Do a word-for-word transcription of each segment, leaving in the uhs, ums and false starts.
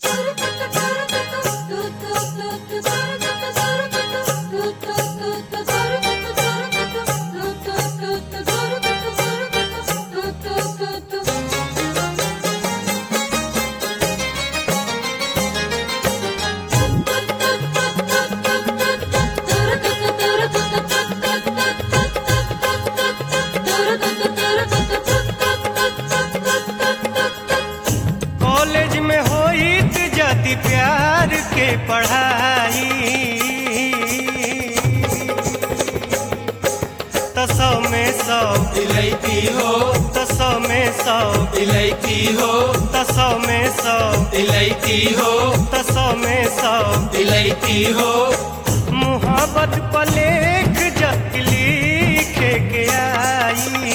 College में होइत जति प्यार के पढ़ाई त सौ में सौ इलायची हो, त सौ में सौ इलायची हो, त सौ में सौ इलायची हो, त सौ में सौ इलायची हो। मुहब्बत पलेख जत लिखे के आई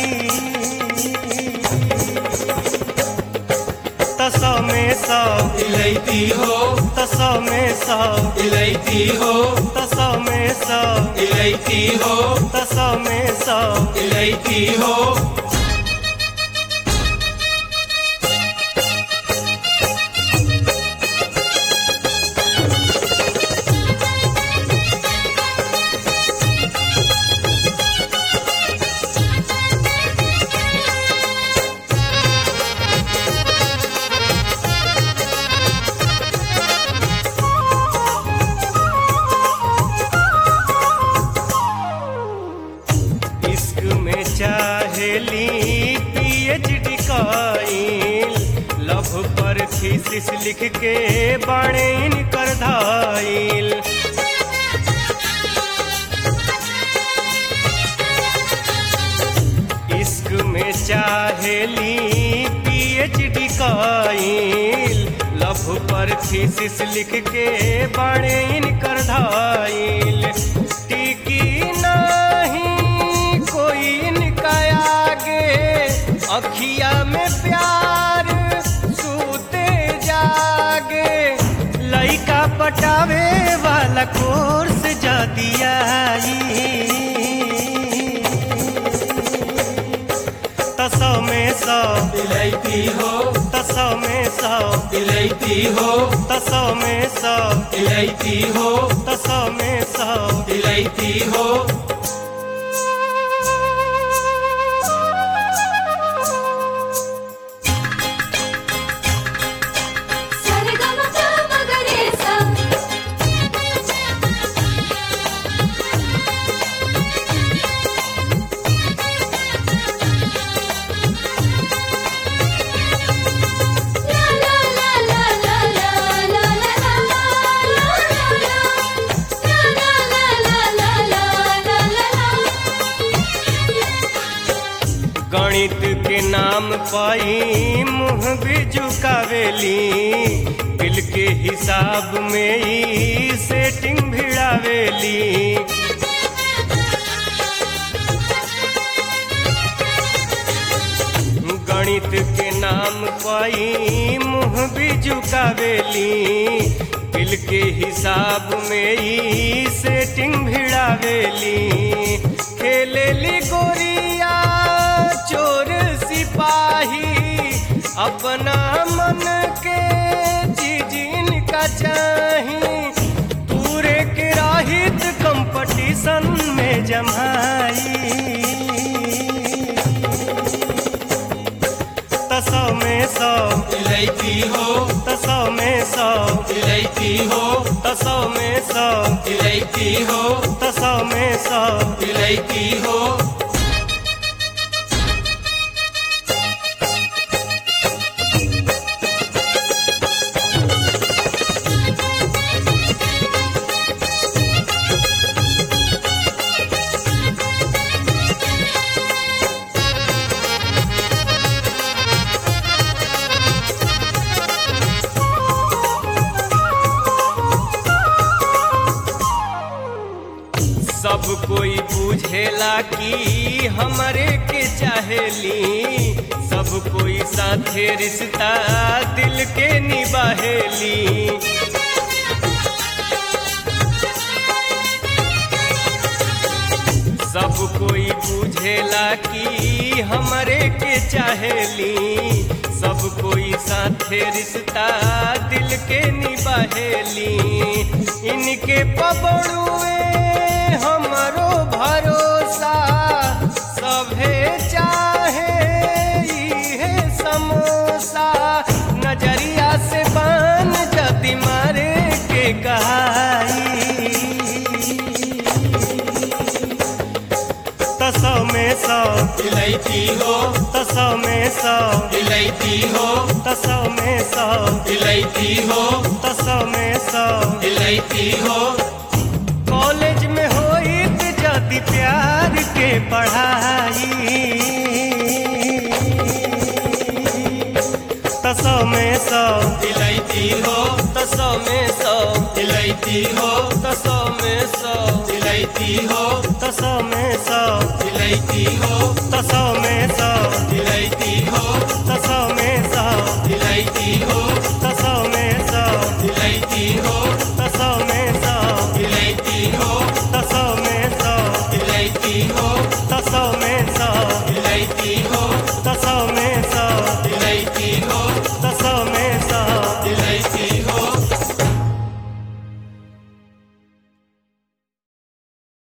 त सौ में सौ इलायची हो, त सौ में सौ इलायची हो, त सौ में सौ इलायची हो, त सौ में सौ इलायची हो। इश्क में चाहेली पीएचडी काइल लव पर थीसिस लिख के बाणे इनकर धाइल इश्क में चाहेली पीएचडी काइल लव पर थीसिस लिख के बाणे इनकर धाइल टिकी नहीं कोई इनका आगे अखिया में प्यार सूते जागे लइका पटावे वाला कोर्स जा दिया त सौ में सौ इलायची हो, त सौ में सौ इलायची हो, त सौ में सौ इलायची हो, त सौ में सौ इलायची हो। गणित के नाम पाई मुँह भी झुकावेली दिल के हिसाब में ही सेटिंग भिड़ावेली गणित के नाम पाई मुँह भी झुकावेली दिल के हिसाब में ही सेटिंग भिड़ावेली खेलेली गोरिया चोर सिपाही अपना मन के चीज इनका चाही पूरे के राहित कंपटीशन में जमाई त सौ में सौ इलायची हो, त सौ में सौ इलायची हो, त सौ में सौ इलायची हो, त सौ में सौ इलायची हो। सब कोई बुझेला कि हमरे के चाहेली सब कोई साथे रिश्ता दिल के निभाहेली सब कोई बुझेला कि हमरे के चाहेली सब कोई साथे रिश्ता दिल के निभाहेली इनके पबड़ुए हमरो भरोसा सभे चाहे इहे समोसा नजरिया से बान जदी मारे के कहाई तसौ में सौ इलायची हो तसौ में सौ इलायची हो तसौ में सौ इलायची हो तसौ में सौ इलायची हो कॉलेज में होइत जदी प्यार के पढ़ाई तसौ में सौ इलायची हो तसौ में सौ इलायची हो तसौ में सौ इलायची हो तसौ में सौ इलायची हो तसौ में सौ इलायची हो तसौ में सौ इलायची हो